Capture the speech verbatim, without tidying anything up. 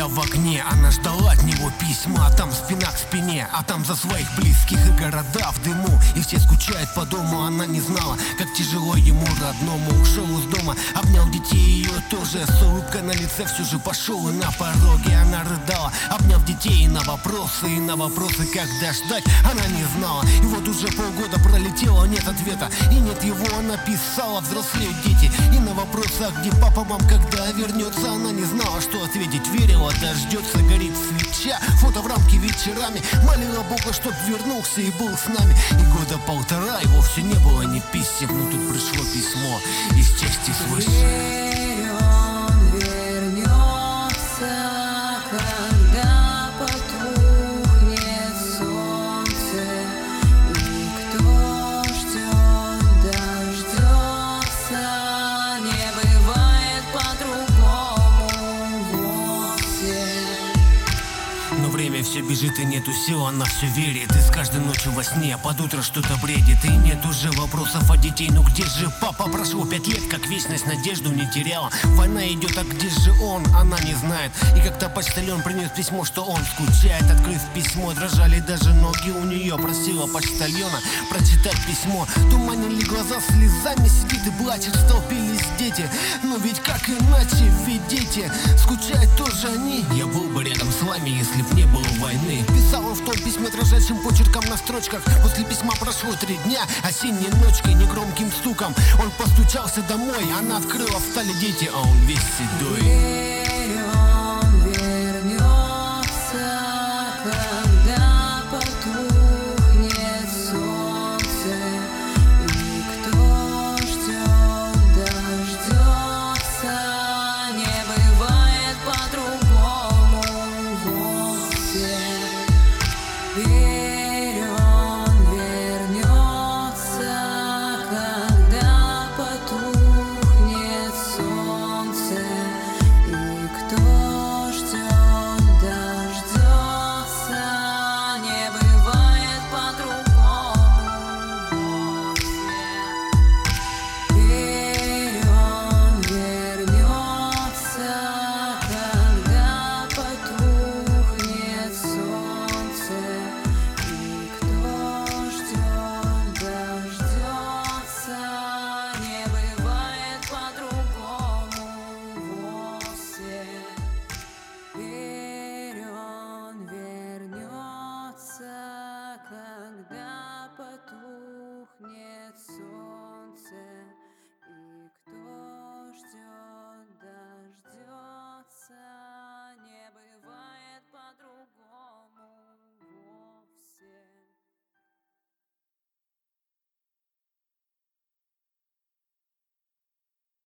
стоя в огне, она ждала от него письма, а там спина к спине, а там за своих близких и города в дыму. И все скучают по дому, она не знала, как тяжело ему родному. Ушел из дома, обнял детей, ее тоже с улыбкой на лице все же пошел. И на пороге она рыдала, обняв детей. И на вопросы, и на вопросы, когда ждать, она не знала. И вот уже полгода пролетело, нет ответа, и нет его, она писала, взрослеют дети. И на вопросы, а где папа, мам, когда вернется, она не знала, что ответить. Верила, дождется, горит свеча, фото в рамке вечерами, молила Бога, чтоб вернулся и был с нами. И года полтора его все не было ни писем, но тут пришло письмо из части свыше. Верю, он вернется, когда потухнет солнце. Никто ждет, дождется, не бывает по-другому вовсе. Но время все бежит и нету сил, она все верит. И с каждой ночью во сне под утро что-то бредит. И нет уже вопросов о детей, ну где же папа? Прошло пять лет, как вечность, надежду не теряла. Война идет, а где же он? Она не знает. И как-то почтальон принес письмо, что он скучает. Открыв письмо, дрожали даже ноги у нее. Просила почтальона прочитать письмо. Туманили глаза, слезами сидит и плачет. Столпились дети, ну ведь как иначе? Ведь дети скучают тоже они. Я был бы рядом с вами, если б не было войны. Писал он в том письме дрожащим почерком на строчках. После письма прошло три дня, осенней ночкой, негромким стуком он постучался домой. Она открыла, встали дети, а он весь седой. Верю, он вернется, когда потухнет солнце. Никто ждет, дождется, не бывает по-другому.